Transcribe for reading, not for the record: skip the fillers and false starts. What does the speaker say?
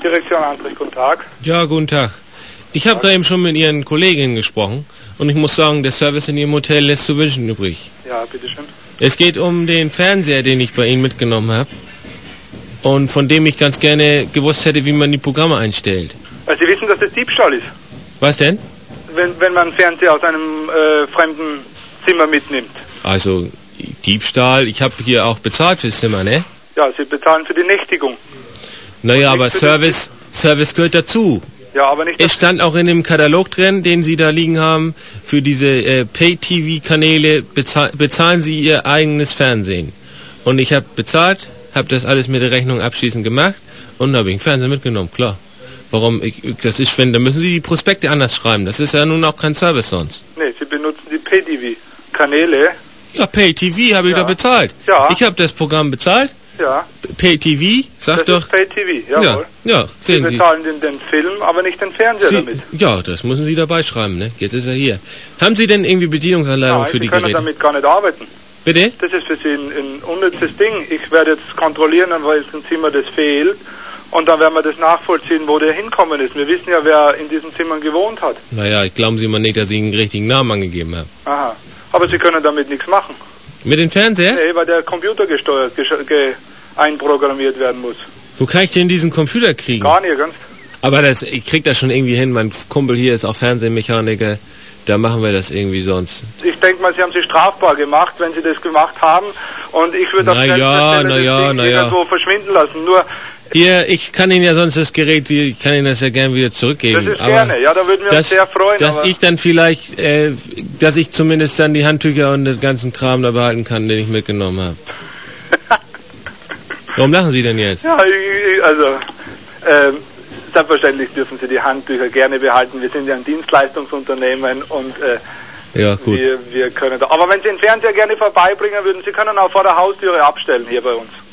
Direktion Andrich, guten Tag. Ja, guten Tag. Ich habe gerade eben schon mit Ihren Kolleginnen gesprochen und ich muss sagen, der Service in Ihrem Hotel lässt zu wünschen übrig. Ja, bitteschön. Es geht um den Fernseher, den ich bei Ihnen mitgenommen habe und von dem ich ganz gerne gewusst hätte, wie man die Programme einstellt. Also Sie wissen, dass das Diebstahl ist? Was denn? Wenn man einen Fernseher aus einem fremden Zimmer mitnimmt. Also Diebstahl, ich habe hier auch bezahlt fürs Zimmer, ne? Ja, Sie bezahlen für die Nächtigung. Naja, aber Service gehört dazu. Ja, aber nicht... Es stand auch in dem Katalog drin, den Sie da liegen haben, für diese Pay-TV-Kanäle bezahlen Sie Ihr eigenes Fernsehen. Und ich habe bezahlt, habe das alles mit der Rechnung abschließend gemacht und habe ich einen Fernseher mitgenommen, klar. Warum? Das ist, da müssen Sie die Prospekte anders schreiben. Das ist ja nun auch kein Service sonst. Nee, Sie benutzen die Pay-TV-Kanäle. Ja, Pay-TV habe ich doch bezahlt. Ja. Ich habe das Programm bezahlt. Ja. Pay-TV, sagt doch... Das ist Pay-TV, jawohl. Ja, sehen Sie. Sie bezahlen den Film, aber nicht den Fernseher damit. Ja, das müssen Sie dabei schreiben, ne? Jetzt ist er hier. Haben Sie denn irgendwie Bedienungsanleitung für die Geräte? Sie können damit gar nicht arbeiten. Bitte? Das ist für Sie ein unnützes Ding. Ich werde jetzt kontrollieren, an welchem Zimmer das fehlt. Und dann werden wir das nachvollziehen, wo der hinkommen ist. Wir wissen ja, wer in diesen Zimmern gewohnt hat. Naja, glauben Sie mal nicht, dass ich einen richtigen Namen angegeben habe. Aha. Aber Sie können damit nichts machen. Mit dem Fernseher? Nee, weil der Computer gesteuert, einprogrammiert werden muss. Wo kann ich denn diesen Computer kriegen? Gar nirgends. Aber ich krieg das schon irgendwie hin. Mein Kumpel hier ist auch Fernsehmechaniker. Da machen wir das irgendwie sonst. Ich denke mal, Sie haben sich strafbar gemacht, wenn Sie das gemacht haben. Und ich würde auf der Stelle irgendwo verschwinden lassen. Nur hier, ich kann Ihnen ja sonst das Gerät, ich kann Ihnen das ja gerne wieder zurückgeben. Das ist gerne, ja, da würden wir uns sehr freuen. Dass ich dann vielleicht, dass ich zumindest dann die Handtücher und den ganzen Kram da behalten kann, den ich mitgenommen habe. Warum lachen Sie denn jetzt? Ja, selbstverständlich dürfen Sie die Handtücher gerne behalten. Wir sind ja ein Dienstleistungsunternehmen und ja, gut. wir können da. Aber wenn Sie den Fernseher gerne vorbeibringen würden, Sie können auch vor der Haustüre abstellen hier bei uns.